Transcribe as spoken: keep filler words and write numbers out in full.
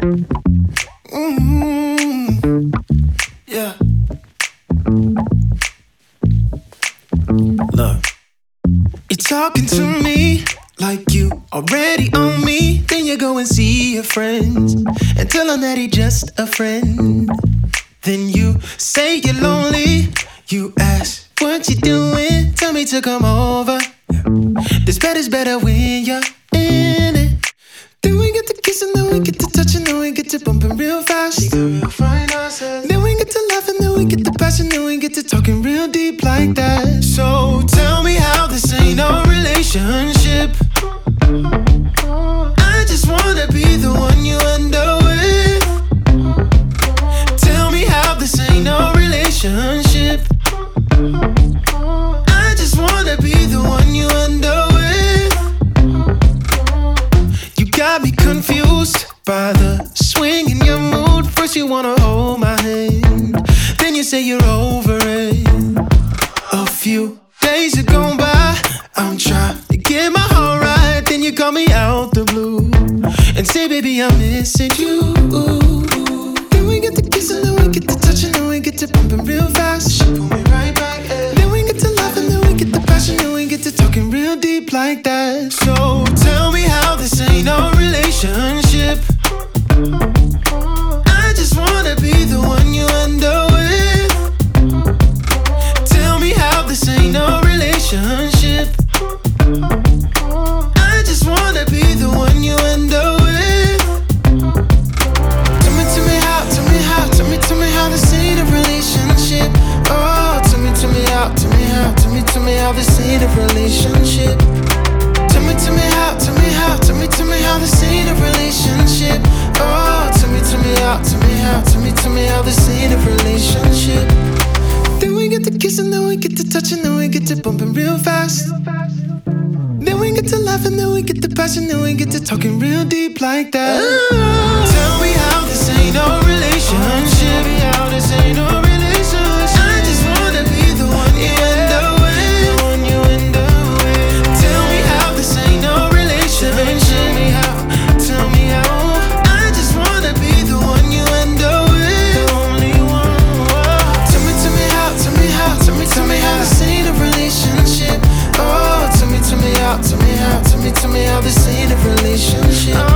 Mm-hmm. Yeah. Look, you're talking to me like you already own me. Then you go and see your friends and tell them that he just a friend. Then you say you're lonely. You ask what you doing. Tell me to come over. This bed is better when you're in it. Then we get to kissing, then we get to touching, then we get to bumping real fast. She got real fine asses. Then we get to laughing, then we get to passion, then we get to talking real deep like that. So tell me how this ain't no relationship. I just wanna be the one you end up with. Tell me how this ain't no relationship. I just wanna be the one you end up with. You got me confused by the swing in your mood. First you wanna hold my hand, then you say you're over it. A few days have gone by, I'm trying to get my heart right. Then you call me out the blue and say, baby, I'm missing you. Then we get to kissing, then we get to touching, then we get to bumping real fast. She pull me right back, eh. Then we get to laughing, then we get to passion, then we get to talking real deep like that. So tell me how this ain't no relationship. I just wanna be the one you end up with. Tell me how this ain't no relationship. I just wanna be the one you end up with. Tell me, tell me how, tell me how, tell me, tell me how this ain't a relationship. Oh, tell me, tell me how, tell me how, tell me, tell me how this ain't a relationship. Tell me, tell me how, tell me how, tell me, tell me how this ain't a relationship. Oh, tell me, tell me how, tell me how, tell me, tell me how this ain't a relationship. Then we get to kissing, then we get to touching, then we get to bumping real fast. Then we get to laughing, then we get to passion, then we get to talking real deep like that. Ooh. Tell me how this ain't no relationship. Tell me how this ain't no relationship. I just wanna be the one you end up with. The one you end up with. Tell me how this ain't no relationship. Tell me how, tell me how. I just wanna be the one you end up with. The only one. Whoa. Tell me, tell me how, tell me how, tell me, tell me how this ain't a relationship. Oh, tell me, tell me how, tell me how, tell me, tell me how this ain't a relationship.